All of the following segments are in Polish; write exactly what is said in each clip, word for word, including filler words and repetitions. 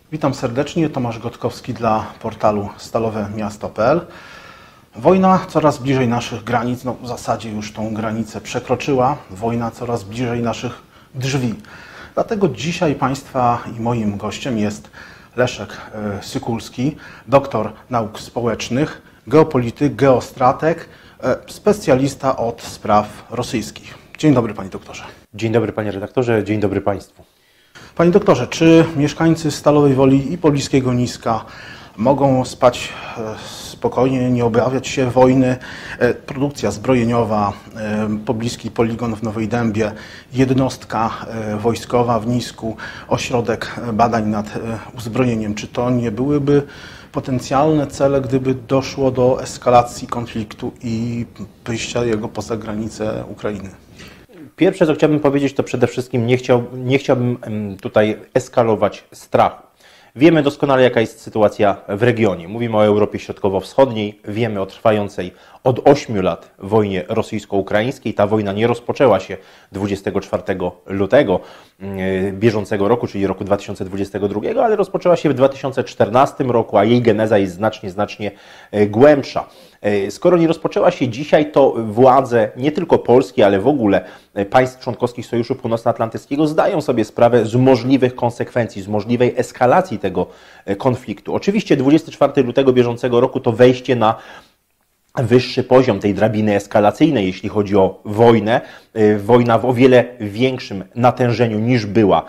Witam serdecznie, Tomasz Gotkowski dla portalu stalowe miasto kropka p l. Wojna coraz bliżej naszych granic, no w zasadzie już tą granicę przekroczyła. Wojna coraz bliżej naszych drzwi. Dlatego dzisiaj Państwa i moim gościem jest Leszek Sykulski, doktor nauk społecznych, geopolityk, geostrateg, specjalista od spraw rosyjskich. Dzień dobry, panie doktorze. Dzień dobry, panie redaktorze, dzień dobry państwu. Panie doktorze, czy mieszkańcy Stalowej Woli i Pobliskiego Niska mogą spać spokojnie, nie obawiać się wojny? Produkcja zbrojeniowa, pobliski poligon w Nowej Dębie, jednostka wojskowa w Nisku, ośrodek badań nad uzbrojeniem. Czy to nie byłyby potencjalne cele, gdyby doszło do eskalacji konfliktu i wyjścia jego poza granice Ukrainy? Pierwsze, co chciałbym powiedzieć, to przede wszystkim nie, chciał, nie chciałbym tutaj eskalować strachu. Wiemy doskonale, jaka jest sytuacja w regionie. Mówimy o Europie Środkowo-Wschodniej, wiemy o trwającej od ośmiu lat wojnie rosyjsko-ukraińskiej. Ta wojna nie rozpoczęła się dwudziestego czwartego lutego bieżącego roku, czyli roku dwa tysiące dwudziestego drugiego, ale rozpoczęła się w dwa tysiące czternastym roku, a jej geneza jest znacznie, znacznie głębsza. Skoro nie rozpoczęła się dzisiaj, to władze nie tylko Polski, ale w ogóle państw członkowskich Sojuszu Północnoatlantyckiego zdają sobie sprawę z możliwych konsekwencji, z możliwej eskalacji tego konfliktu. Oczywiście dwudziestego czwartego lutego bieżącego roku to wejście na wyższy poziom tej drabiny eskalacyjnej, jeśli chodzi o wojnę. Wojna w o wiele większym natężeniu niż była,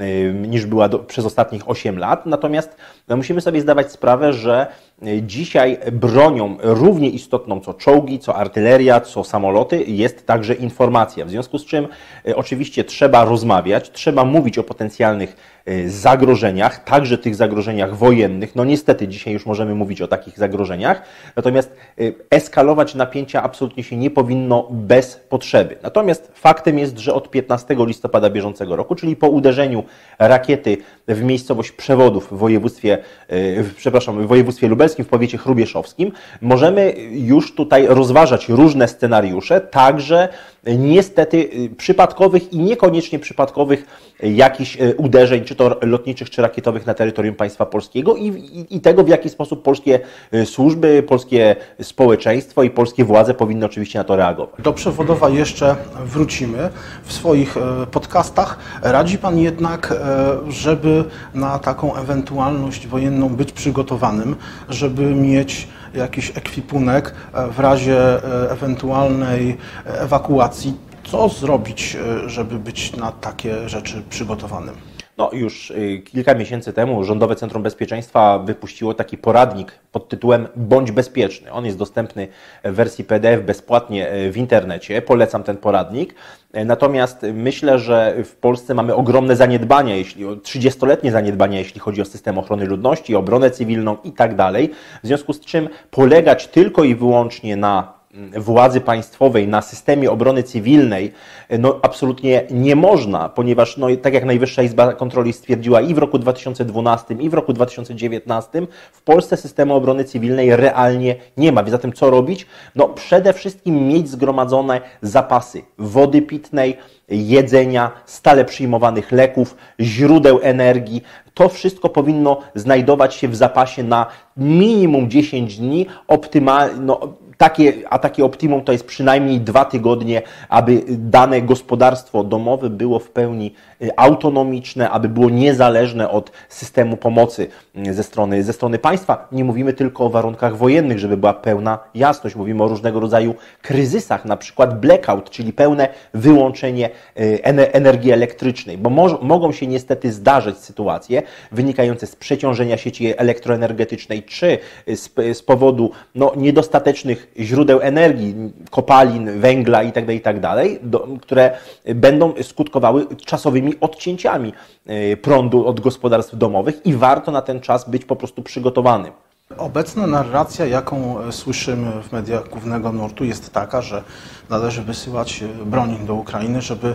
niż była do, przez ostatnich osiem lat. Natomiast no, musimy sobie zdawać sprawę, że dzisiaj bronią równie istotną co czołgi, co artyleria, co samoloty jest także informacja. W związku z czym oczywiście trzeba rozmawiać, trzeba mówić o potencjalnych zagrożeniach, także tych zagrożeniach wojennych. No niestety dzisiaj już możemy mówić o takich zagrożeniach, natomiast eskalować napięcia absolutnie się nie powinno bez potrzeby. Natomiast faktem jest, że od piętnastego listopada bieżącego roku, czyli po uderzeniu rakiety w miejscowość Przewodów w województwie, w, przepraszam, w województwie lubelskim, w powiecie chrubieszowskim, możemy już tutaj rozważać różne scenariusze, także niestety przypadkowych i niekoniecznie przypadkowych jakichś uderzeń, czy to lotniczych, czy rakietowych na terytorium państwa polskiego i, i, i tego, w jaki sposób polskie służby, polskie społeczeństwo i polskie władze powinny oczywiście na to reagować. Do Przewodowa jeszcze wrócimy. W swoich podcastach radzi Pan jednak, żeby na taką ewentualność wojenną być przygotowanym, żeby mieć jakiś ekwipunek w razie ewentualnej ewakuacji. Co zrobić, żeby być na takie rzeczy przygotowanym? No już kilka miesięcy temu Rządowe Centrum Bezpieczeństwa wypuściło taki poradnik pod tytułem Bądź bezpieczny. On jest dostępny w wersji P D F bezpłatnie w internecie. Polecam ten poradnik. Natomiast myślę, że w Polsce mamy ogromne zaniedbania, jeśli trzydziestoletnie zaniedbania, jeśli chodzi o system ochrony ludności, obronę cywilną i tak dalej. W związku z czym polegać tylko i wyłącznie na władzy państwowej, na systemie obrony cywilnej, no absolutnie nie można, ponieważ no, tak jak Najwyższa Izba Kontroli stwierdziła i w roku dwa tysiące dwunastym, i w roku dwa tysiące dziewiętnastym, w Polsce systemu obrony cywilnej realnie nie ma. Więc zatem co robić? No przede wszystkim mieć zgromadzone zapasy wody pitnej, jedzenia, stale przyjmowanych leków, źródeł energii. To wszystko powinno znajdować się w zapasie na minimum dziesięć dni, optymalnie, no, Takie, a takie optimum to jest przynajmniej dwa tygodnie, aby dane gospodarstwo domowe było w pełni autonomiczne, aby było niezależne od systemu pomocy ze strony, ze strony państwa. Nie mówimy tylko o warunkach wojennych, żeby była pełna jasność. Mówimy o różnego rodzaju kryzysach, na przykład blackout, czyli pełne wyłączenie energii elektrycznej, bo mo mogą się niestety zdarzyć sytuacje wynikające z przeciążenia sieci elektroenergetycznej, czy z, z powodu no, niedostatecznych źródeł energii, kopalin, węgla itd., itd., do, które będą skutkowały czasowymi odcięciami prądu od gospodarstw domowych i warto na ten czas być po prostu przygotowanym. Obecna narracja, jaką słyszymy w mediach głównego nurtu, jest taka, że należy wysyłać broń do Ukrainy, żeby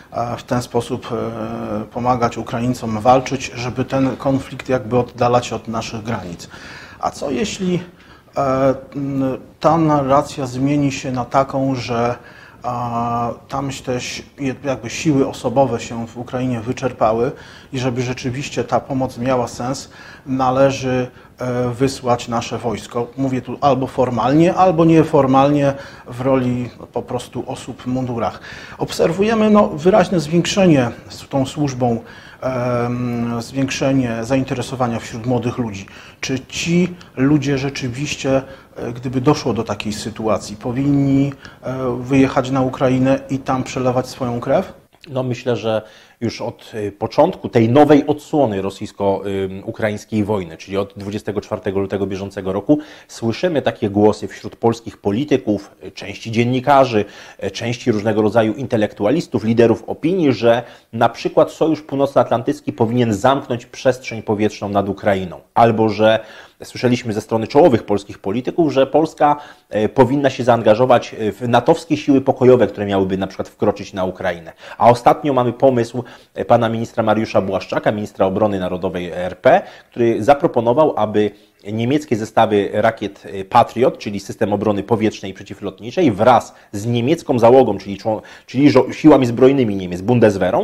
w ten sposób pomagać Ukraińcom walczyć, żeby ten konflikt jakby oddalać od naszych granic. A co jeśli ta narracja zmieni się na taką, że a tam też jakby siły osobowe się w Ukrainie wyczerpały i żeby rzeczywiście ta pomoc miała sens, należy wysłać nasze wojsko. Mówię tu albo formalnie, albo nieformalnie w roli no, po prostu osób w mundurach. Obserwujemy no, wyraźne zwiększenie z tą służbą, um, zwiększenie zainteresowania wśród młodych ludzi. Czy ci ludzie rzeczywiście, gdyby doszło do takiej sytuacji, powinni wyjechać na Ukrainę i tam przelewać swoją krew? No myślę, że już od początku tej nowej odsłony rosyjsko-ukraińskiej wojny, czyli od dwudziestego czwartego lutego bieżącego roku, słyszymy takie głosy wśród polskich polityków, części dziennikarzy, części różnego rodzaju intelektualistów, liderów opinii, że na przykład Sojusz Północnoatlantycki powinien zamknąć przestrzeń powietrzną nad Ukrainą, albo że słyszeliśmy ze strony czołowych polskich polityków, że Polska powinna się zaangażować w natowskie siły pokojowe, które miałyby na przykład wkroczyć na Ukrainę. A ostatnio mamy pomysł pana ministra Mariusza Błaszczaka, ministra obrony narodowej R P, który zaproponował, aby niemieckie zestawy rakiet Patriot, czyli system obrony powietrznej i przeciwlotniczej, wraz z niemiecką załogą, czyli, czyli siłami zbrojnymi Niemiec, Bundeswehrą,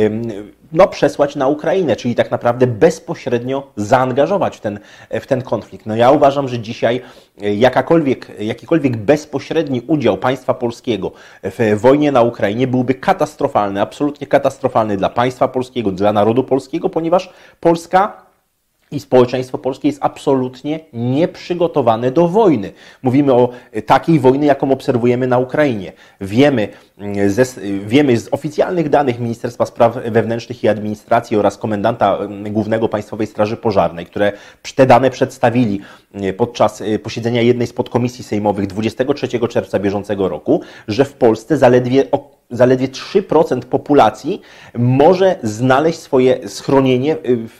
no, przesłać na Ukrainę, czyli tak naprawdę bezpośrednio zaangażować w ten, w ten konflikt. No ja uważam, że dzisiaj jakakolwiek, jakikolwiek bezpośredni udział państwa polskiego w wojnie na Ukrainie byłby katastrofalny, absolutnie katastrofalny dla państwa polskiego, dla narodu polskiego, ponieważ Polska i społeczeństwo polskie jest absolutnie nieprzygotowane do wojny. Mówimy o takiej wojny, jaką obserwujemy na Ukrainie. Wiemy, ze, wiemy z oficjalnych danych Ministerstwa Spraw Wewnętrznych i Administracji oraz Komendanta Głównego Państwowej Straży Pożarnej, które te dane przedstawili podczas posiedzenia jednej z podkomisji sejmowych dwudziestego trzeciego czerwca bieżącego roku, że w Polsce zaledwie Zaledwie trzy procent populacji może znaleźć swoje schronienie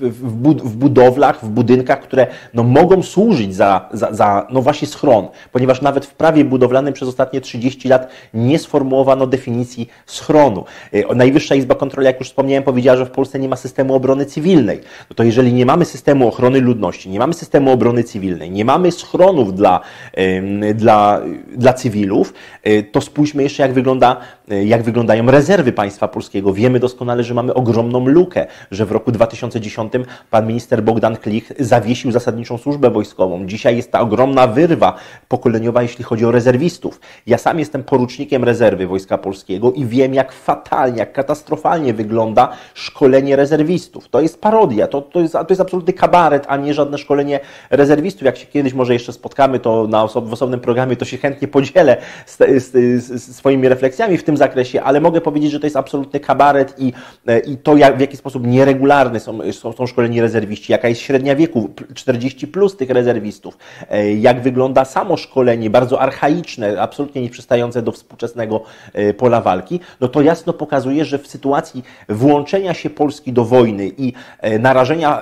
w budowlach, w budynkach, które no, mogą służyć za, za, za no właśnie schron, ponieważ nawet w prawie budowlanym przez ostatnie trzydzieści lat nie sformułowano definicji schronu. Najwyższa Izba Kontroli, jak już wspomniałem, powiedziała, że w Polsce nie ma systemu obrony cywilnej. No to jeżeli nie mamy systemu ochrony ludności, nie mamy systemu obrony cywilnej, nie mamy schronów dla, dla, dla cywilów, to spójrzmy jeszcze, jak wygląda jak wyglądają rezerwy państwa polskiego. Wiemy doskonale, że mamy ogromną lukę, że w roku dwa tysiące dziesiątym pan minister Bogdan Klich zawiesił zasadniczą służbę wojskową. Dzisiaj jest ta ogromna wyrwa pokoleniowa, jeśli chodzi o rezerwistów. Ja sam jestem porucznikiem rezerwy Wojska Polskiego i wiem, jak fatalnie, jak katastrofalnie wygląda szkolenie rezerwistów. To jest parodia, to, to, jest, to jest absolutny kabaret, a nie żadne szkolenie rezerwistów. Jak się kiedyś może jeszcze spotkamy, to na oso- w osobnym programie to się chętnie podzielę z, z, z swoimi refleksjami w tym zakresie, ale mogę powiedzieć, że to jest absolutny kabaret i, i to, jak, w jaki sposób nieregularne są, są, są szkoleni rezerwiści, jaka jest średnia wieku, czterdzieści plus tych rezerwistów, jak wygląda samo szkolenie, bardzo archaiczne, absolutnie nieprzystające do współczesnego pola walki, no to jasno pokazuje, że w sytuacji włączenia się Polski do wojny i narażenia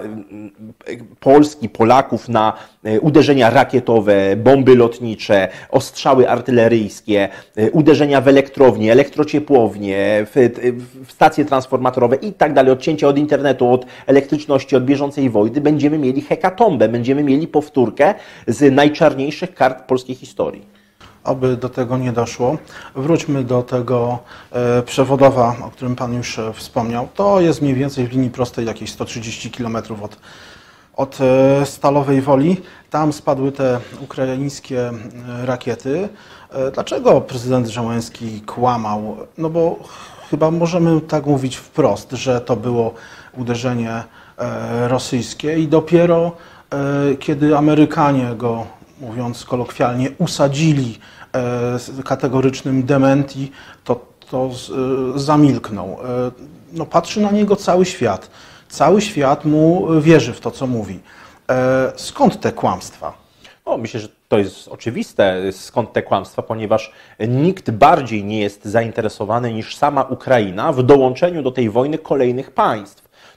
Polski, Polaków na uderzenia rakietowe, bomby lotnicze, ostrzały artyleryjskie, uderzenia w elektrownie, elektrociepłownie, w, w stacje transformatorowe i tak dalej, odcięcie od internetu, od elektryczności, od bieżącej wojny, będziemy mieli hekatombę, będziemy mieli powtórkę z najczarniejszych kart polskiej historii. Aby do tego nie doszło, wróćmy do tego e, przewodowa, o którym Pan już e, wspomniał. To jest mniej więcej w linii prostej jakieś sto trzydzieści kilometrów od, od e, Stalowej Woli. Tam spadły te ukraińskie e, rakiety. E, dlaczego prezydent Załęski kłamał? No bo chyba możemy tak mówić wprost, że to było uderzenie e, rosyjskie i dopiero e, kiedy Amerykanie go, mówiąc kolokwialnie, usadzili e, kategorycznym dementi, to, to z, e, zamilknął. E, no, patrzy na niego cały świat. Cały świat mu wierzy w to, co mówi. E, skąd te kłamstwa? No, myślę, że to jest oczywiste, skąd te kłamstwa, ponieważ nikt bardziej nie jest zainteresowany niż sama Ukraina w dołączeniu do tej wojny kolejnych państw.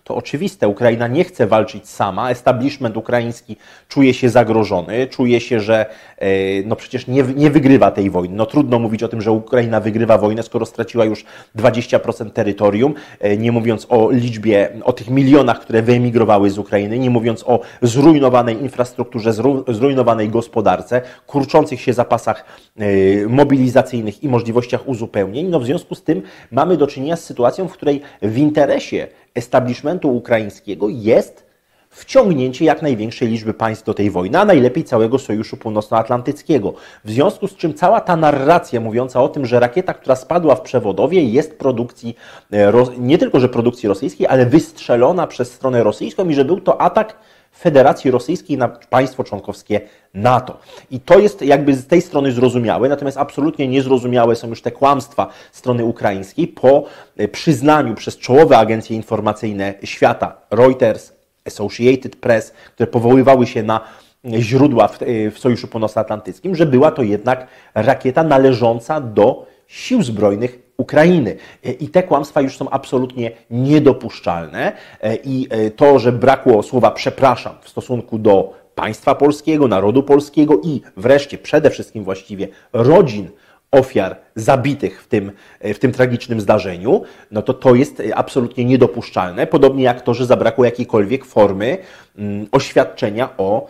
To oczywiste, Ukraina nie chce walczyć sama, establishment ukraiński czuje się zagrożony, czuje się, że no przecież nie, nie wygrywa tej wojny. No trudno mówić o tym, że Ukraina wygrywa wojnę, skoro straciła już dwadzieścia procent terytorium, nie mówiąc o liczbie, o tych milionach, które wyemigrowały z Ukrainy, nie mówiąc o zrujnowanej infrastrukturze, zrujnowanej gospodarce, kurczących się zapasach mobilizacyjnych i możliwościach uzupełnień. No w związku z tym mamy do czynienia z sytuacją, w której w interesie establishmentu ukraińskiego jest wciągnięcie jak największej liczby państw do tej wojny, a najlepiej całego Sojuszu Północnoatlantyckiego. W związku z czym cała ta narracja mówiąca o tym, że rakieta, która spadła w Przewodowie, jest produkcji, nie tylko że produkcji rosyjskiej, ale wystrzelona przez stronę rosyjską i że był to atak Federacji Rosyjskiej na państwo członkowskie NATO. I to jest jakby z tej strony zrozumiałe, natomiast absolutnie niezrozumiałe są już te kłamstwa strony ukraińskiej po przyznaniu przez czołowe agencje informacyjne świata, Reuters, Associated Press, które powoływały się na źródła w, w Sojuszu Północnoatlantyckim, że była to jednak rakieta należąca do sił zbrojnych Ukrainy. I te kłamstwa już są absolutnie niedopuszczalne. I to, że brakło słowa przepraszam w stosunku do państwa polskiego, narodu polskiego i wreszcie przede wszystkim właściwie rodzin ofiar zabitych w tym, w tym tragicznym zdarzeniu, no to to jest absolutnie niedopuszczalne. Podobnie jak to, że zabrakło jakiejkolwiek formy mm, oświadczenia o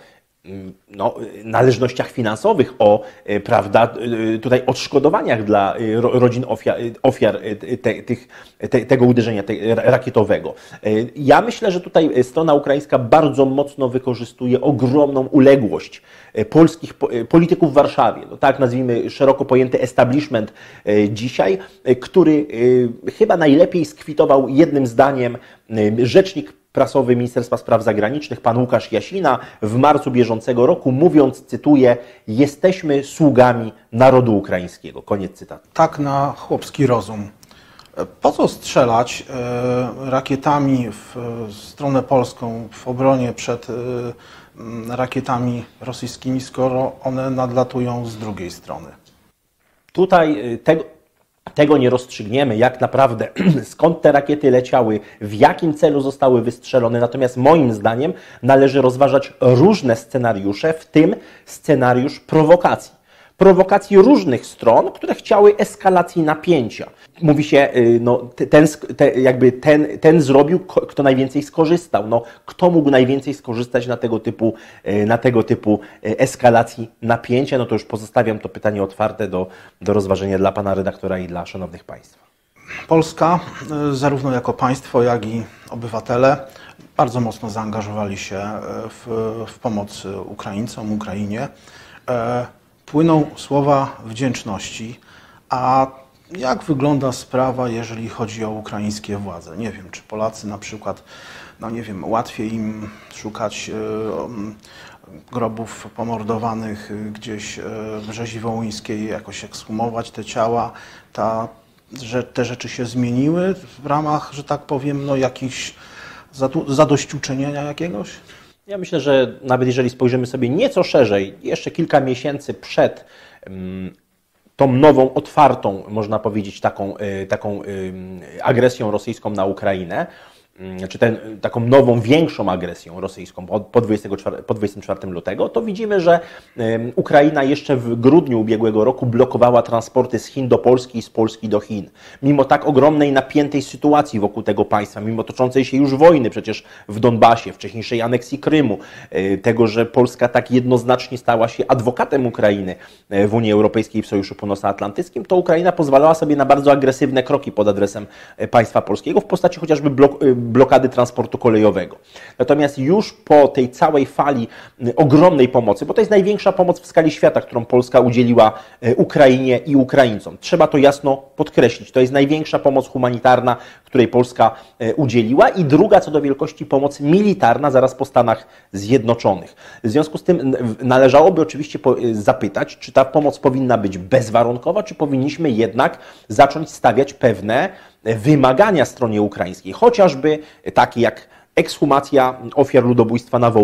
no, należnościach finansowych, o prawda, tutaj odszkodowaniach dla rodzin ofiar, ofiar te, tych, te, tego uderzenia te, rakietowego. Ja myślę, że tutaj strona ukraińska bardzo mocno wykorzystuje ogromną uległość polskich polityków w Warszawie. No, tak nazwijmy szeroko pojęty establishment dzisiaj, który chyba najlepiej skwitował jednym zdaniem rzecznik prasowy Ministerstwa Spraw Zagranicznych, pan Łukasz Jasina, w marcu bieżącego roku, mówiąc, cytuję, jesteśmy sługami narodu ukraińskiego. Koniec cytatu. Tak na chłopski rozum. Po co strzelać e, rakietami w stronę polską w obronie przed e, rakietami rosyjskimi, skoro one nadlatują z drugiej strony? Tutaj tego... Tego nie rozstrzygniemy, jak naprawdę, skąd te rakiety leciały, w jakim celu zostały wystrzelone. Natomiast moim zdaniem należy rozważać różne scenariusze, w tym scenariusz prowokacji. Prowokacji różnych stron, które chciały eskalacji napięcia. Mówi się, no, ten, ten, jakby ten, ten zrobił, kto najwięcej skorzystał. No, kto mógł najwięcej skorzystać na tego typu, na tego typu eskalacji napięcia? No to już pozostawiam to pytanie otwarte do, do rozważenia dla pana redaktora i dla szanownych państwa. Polska, zarówno jako państwo, jak i obywatele, bardzo mocno zaangażowali się w, w pomoc Ukraińcom, Ukrainie. Płyną słowa wdzięczności, a jak wygląda sprawa, jeżeli chodzi o ukraińskie władze? Nie wiem, czy Polacy na przykład, no nie wiem, łatwiej im szukać grobów pomordowanych gdzieś w Rzezi Wołyńskiej, jakoś ekshumować te ciała, ta, że te rzeczy się zmieniły w ramach, że tak powiem, no jakichś zadośćuczynienia jakiegoś? Ja myślę, że nawet jeżeli spojrzymy sobie nieco szerzej, jeszcze kilka miesięcy przed um, tą nową, otwartą, można powiedzieć, taką, taką agresją rosyjską na Ukrainę, czy ten, taką nową, większą agresją rosyjską po dwudziestym czwartego lutego, to widzimy, że Ukraina jeszcze w grudniu ubiegłego roku blokowała transporty z Chin do Polski i z Polski do Chin. Mimo tak ogromnej, napiętej sytuacji wokół tego państwa, mimo toczącej się już wojny przecież w Donbasie, wcześniejszej aneksji Krymu, tego, że Polska tak jednoznacznie stała się adwokatem Ukrainy w Unii Europejskiej i w Sojuszu Północnoatlantyckim, to Ukraina pozwalała sobie na bardzo agresywne kroki pod adresem państwa polskiego w postaci chociażby blok blokady transportu kolejowego. Natomiast już po tej całej fali ogromnej pomocy, bo to jest największa pomoc w skali świata, którą Polska udzieliła Ukrainie i Ukraińcom. Trzeba to jasno podkreślić. To jest największa pomoc humanitarna, której Polska udzieliła i druga co do wielkości pomoc militarna zaraz po Stanach Zjednoczonych. W związku z tym należałoby oczywiście zapytać, czy ta pomoc powinna być bezwarunkowa, czy powinniśmy jednak zacząć stawiać pewne wymagania stronie ukraińskiej, chociażby takie jak ekshumacja ofiar ludobójstwa na Wołyniu.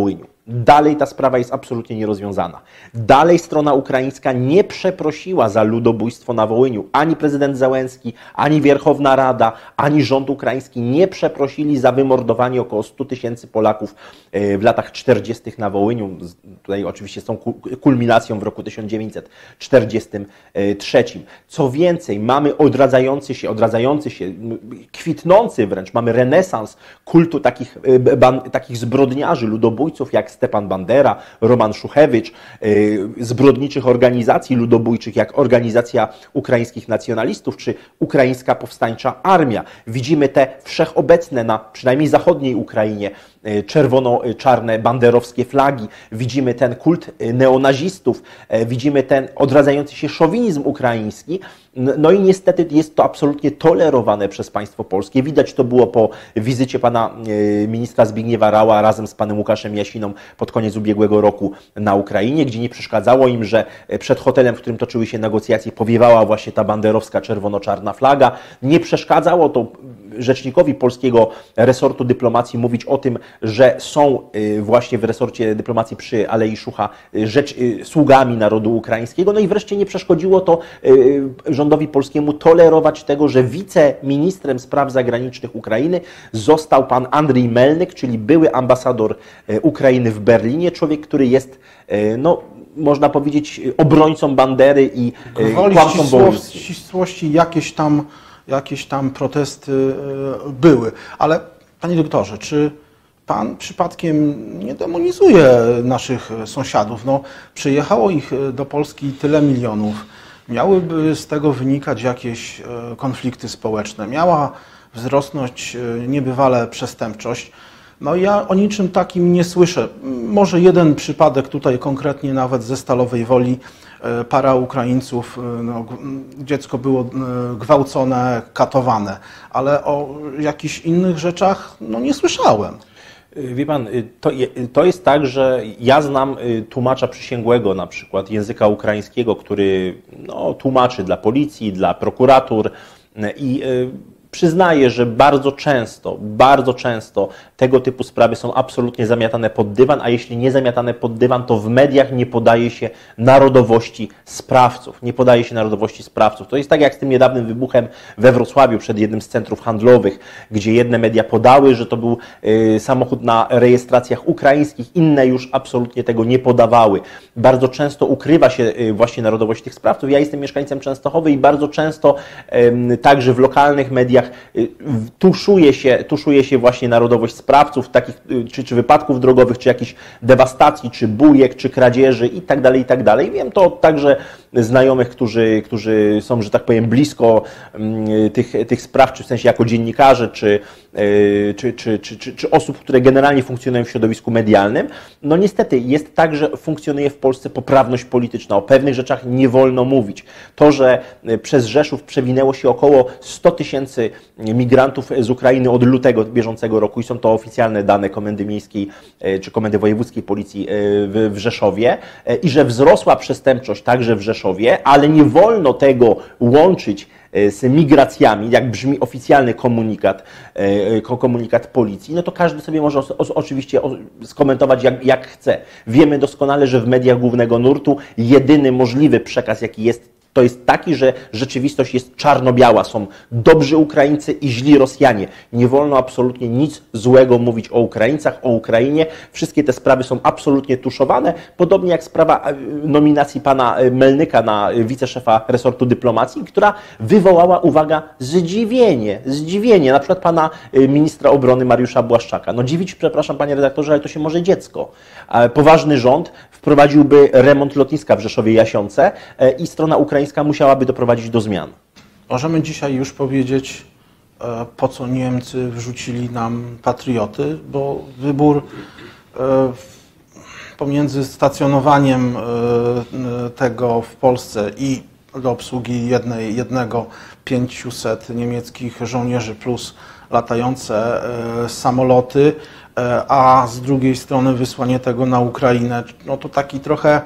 Dalej ta sprawa jest absolutnie nierozwiązana. Dalej strona ukraińska nie przeprosiła za ludobójstwo na Wołyniu. Ani prezydent Zełenski, ani Wierchowna Rada, ani rząd ukraiński nie przeprosili za wymordowanie około stu tysięcy Polaków w latach czterdziestych na Wołyniu. Tutaj oczywiście z tą kulminacją w roku tysiąc dziewięćset czterdziestym trzecim. Co więcej, mamy odradzający się, odradzający się, kwitnący wręcz, mamy renesans kultu takich, takich zbrodniarzy, ludobójców jak Stepan Bandera, Roman Szuchewicz, zbrodniczych organizacji ludobójczych jak Organizacja Ukraińskich Nacjonalistów czy Ukraińska Powstańcza Armia. Widzimy te wszechobecne na przynajmniej zachodniej Ukrainie czerwono-czarne banderowskie flagi, widzimy ten kult neonazistów, widzimy ten odradzający się szowinizm ukraiński, no i niestety jest to absolutnie tolerowane przez państwo polskie. Widać to było po wizycie pana ministra Zbigniewa Raua razem z panem Łukaszem Jasiną pod koniec ubiegłego roku na Ukrainie, gdzie nie przeszkadzało im, że przed hotelem, w którym toczyły się negocjacje, powiewała właśnie ta banderowska czerwono-czarna flaga. Nie przeszkadzało to rzecznikowi polskiego resortu dyplomacji mówić o tym, że są właśnie w resorcie dyplomacji przy Alei Szucha rzecz, sługami narodu ukraińskiego. No i wreszcie nie przeszkodziło to rządowi polskiemu tolerować tego, że wiceministrem spraw zagranicznych Ukrainy został pan Andrii Melnyk, czyli były ambasador Ukrainy w Berlinie, człowiek, który jest, no, można powiedzieć, obrońcą Bandery i kłamcą wołyńskim. Ścisłości jakieś tam jakieś tam protesty były. Ale panie doktorze, czy pan przypadkiem nie demonizuje naszych sąsiadów? No, przyjechało ich do Polski tyle milionów. Miałyby z tego wynikać jakieś konflikty społeczne. Miała wzrosnąć niebywale przestępczość. No ja o niczym takim nie słyszę. Może jeden przypadek tutaj konkretnie nawet ze Stalowej Woli. Para Ukraińców, no, dziecko było gwałcone, katowane, ale o jakichś innych rzeczach no, nie słyszałem. Wie pan, to, to jest tak, że ja znam tłumacza przysięgłego na przykład języka ukraińskiego, który no, tłumaczy dla policji, dla prokuratur i przyznaję, że bardzo często, bardzo często tego typu sprawy są absolutnie zamiatane pod dywan, a jeśli nie zamiatane pod dywan, to w mediach nie podaje się narodowości sprawców. Nie podaje się narodowości sprawców. To jest tak jak z tym niedawnym wybuchem we Wrocławiu przed jednym z centrów handlowych, gdzie jedne media podały, że to był y, samochód na rejestracjach ukraińskich, inne już absolutnie tego nie podawały. Bardzo często ukrywa się y, właśnie narodowość tych sprawców. Ja jestem mieszkańcem Częstochowy i bardzo często y, także w lokalnych mediach tuszuje się, tuszuje się właśnie narodowość sprawców takich, czy, czy wypadków drogowych, czy jakichś dewastacji, czy bujek, czy kradzieży i tak dalej, i tak dalej. Wiem to także znajomych, którzy, którzy są, że tak powiem, blisko tych, tych spraw, czy w sensie jako dziennikarze, czy, czy, czy, czy, czy, czy osób, które generalnie funkcjonują w środowisku medialnym. No niestety jest tak, że funkcjonuje w Polsce poprawność polityczna. O pewnych rzeczach nie wolno mówić. To, że przez Rzeszów przewinęło się około sto tysięcy migrantów z Ukrainy od lutego bieżącego roku i są to oficjalne dane Komendy Miejskiej czy Komendy Wojewódzkiej Policji w, w Rzeszowie i że wzrosła przestępczość także w Rzeszowie, ale nie wolno tego łączyć z migracjami, jak brzmi oficjalny komunikat, komunikat policji, no to każdy sobie może oczywiście skomentować jak, jak chce. Wiemy doskonale, że w mediach głównego nurtu jedyny możliwy przekaz, jaki jest, to jest taki, że rzeczywistość jest czarno-biała. Są dobrzy Ukraińcy i źli Rosjanie. Nie wolno absolutnie nic złego mówić o Ukraińcach, o Ukrainie. Wszystkie te sprawy są absolutnie tuszowane. Podobnie jak sprawa nominacji pana Melnyka na wiceszefa resortu dyplomacji, która wywołała, uwaga, zdziwienie. Zdziwienie. Na przykład pana ministra obrony Mariusza Błaszczaka. No dziwić, przepraszam panie redaktorze, ale to się może dziecko. Poważny rząd wprowadziłby remont lotniska w Rzeszowie-Jasionce i strona ukraińska musiałaby doprowadzić do zmian. Możemy dzisiaj już powiedzieć, po co Niemcy wrzucili nam patrioty, bo wybór pomiędzy stacjonowaniem tego w Polsce i do obsługi jednej, jednego pięciuset niemieckich żołnierzy plus latające samoloty, a z drugiej strony wysłanie tego na Ukrainę, no to taki trochę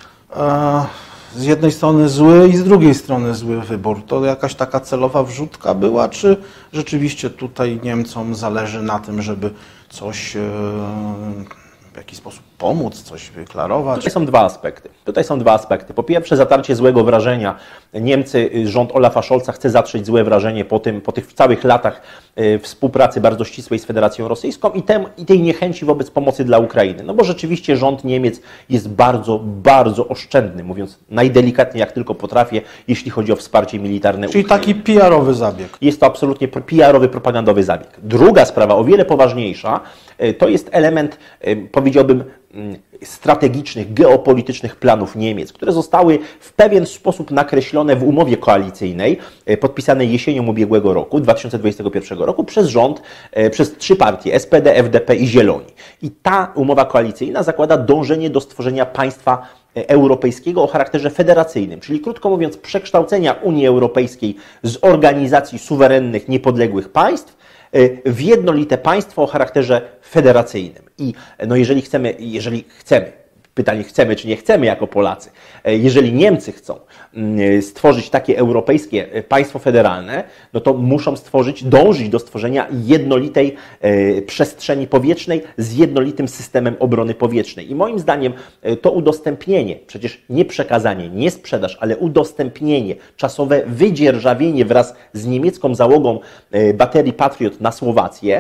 z jednej strony zły i z drugiej strony zły wybór. To jakaś taka celowa wrzutka była, czy rzeczywiście tutaj Niemcom zależy na tym, żeby coś w jakiś sposób pomóc, coś wyklarować? Tutaj są dwa aspekty. Tutaj są dwa aspekty. Po pierwsze, zatarcie złego wrażenia. Niemcy, rząd Olafa Scholza chce zatrzeć złe wrażenie po, tym, po tych całych latach y, współpracy bardzo ścisłej z Federacją Rosyjską i, tem, i tej niechęci wobec pomocy dla Ukrainy. No bo rzeczywiście rząd Niemiec jest bardzo, bardzo oszczędny, mówiąc najdelikatniej jak tylko potrafię, jeśli chodzi o wsparcie militarne. Czyli taki P R-owy zabieg. Jest to absolutnie P R-owy, propagandowy zabieg. Druga sprawa, o wiele poważniejsza, y, to jest element, y, powiedziałbym, strategicznych, geopolitycznych planów Niemiec, które zostały w pewien sposób nakreślone w umowie koalicyjnej podpisanej jesienią ubiegłego roku, dwa tysiące dwudziestego pierwszego roku, przez rząd, przez trzy partie, S P D, F D P i Zieloni. I ta umowa koalicyjna zakłada dążenie do stworzenia państwa europejskiego o charakterze federacyjnym, czyli krótko mówiąc przekształcenia Unii Europejskiej z organizacji suwerennych, niepodległych państw w jednolite państwo o charakterze federacyjnym. I no jeżeli chcemy, jeżeli chcemy, pytanie chcemy czy nie chcemy jako Polacy, jeżeli Niemcy chcą stworzyć takie europejskie państwo federalne, no to muszą stworzyć, dążyć do stworzenia jednolitej przestrzeni powietrznej z jednolitym systemem obrony powietrznej. I moim zdaniem to udostępnienie, przecież nie przekazanie, nie sprzedaż, ale udostępnienie, czasowe wydzierżawienie wraz z niemiecką załogą baterii Patriot na Słowację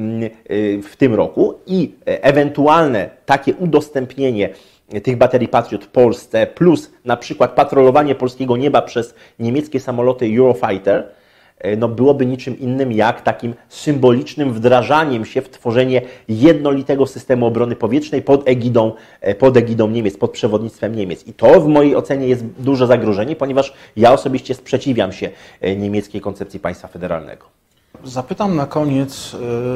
w tym roku i ewentualne takie udostępnienie tych baterii Patriot w Polsce, plus na przykład patrolowanie polskiego nieba przez niemieckie samoloty Eurofighter, no byłoby niczym innym jak takim symbolicznym wdrażaniem się w tworzenie jednolitego systemu obrony powietrznej pod egidą, pod egidą Niemiec, pod przewodnictwem Niemiec. I to w mojej ocenie jest duże zagrożenie, ponieważ ja osobiście sprzeciwiam się niemieckiej koncepcji państwa federalnego. Zapytam na koniec,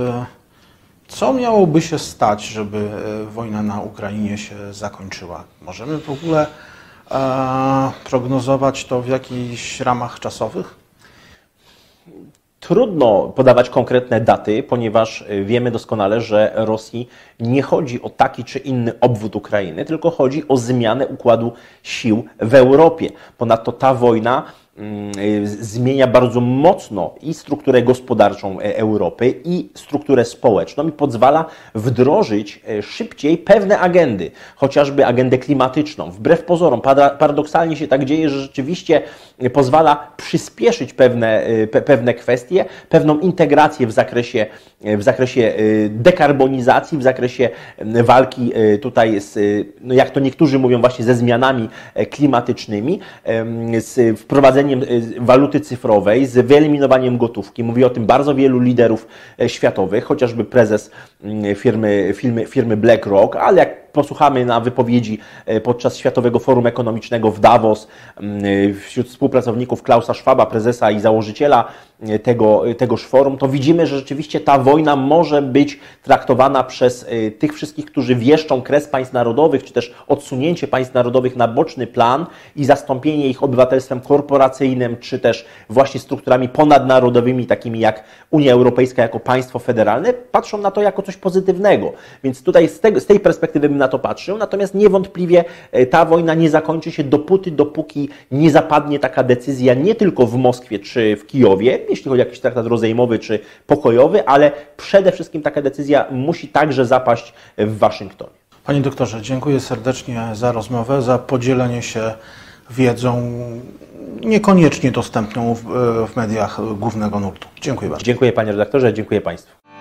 co miałoby się stać, żeby wojna na Ukrainie się zakończyła? Możemy w ogóle prognozować to w jakichś ramach czasowych? Trudno podawać konkretne daty, ponieważ wiemy doskonale, że Rosji nie chodzi o taki czy inny obwód Ukrainy, tylko chodzi o zmianę układu sił w Europie. Ponadto ta wojna zmienia bardzo mocno i strukturę gospodarczą Europy, i strukturę społeczną i pozwala wdrożyć szybciej pewne agendy, chociażby agendę klimatyczną. Wbrew pozorom, paradoksalnie się tak dzieje, że rzeczywiście pozwala przyspieszyć pewne, pewne kwestie, pewną integrację w zakresie, w zakresie dekarbonizacji, w zakresie walki tutaj z, no jak to niektórzy mówią, właśnie ze zmianami klimatycznymi, z wprowadzeniem waluty cyfrowej, z wyeliminowaniem gotówki. Mówi o tym bardzo wielu liderów światowych, chociażby prezes firmy, firmy, firmy BlackRock, ale jak posłuchamy na wypowiedzi podczas Światowego Forum Ekonomicznego w Davos wśród współpracowników Klausa Schwaba, prezesa i założyciela tego, tegoż forum, to widzimy, że rzeczywiście ta wojna może być traktowana przez tych wszystkich, którzy wieszczą kres państw narodowych, czy też odsunięcie państw narodowych na boczny plan i zastąpienie ich obywatelstwem korporacyjnym, czy też właśnie strukturami ponadnarodowymi, takimi jak Unia Europejska jako państwo federalne, patrzą na to jako coś pozytywnego. Więc tutaj z, tego, z tej perspektywy bym na to patrzył, natomiast niewątpliwie ta wojna nie zakończy się dopóty, dopóki nie zapadnie taka decyzja nie tylko w Moskwie czy w Kijowie, jeśli chodzi o jakiś traktat rozejmowy czy pokojowy, ale przede wszystkim taka decyzja musi także zapaść w Waszyngtonie. Panie doktorze, dziękuję serdecznie za rozmowę, za podzielenie się wiedzą niekoniecznie dostępną w, w mediach głównego nurtu. Dziękuję bardzo. Dziękuję panie redaktorze, dziękuję państwu.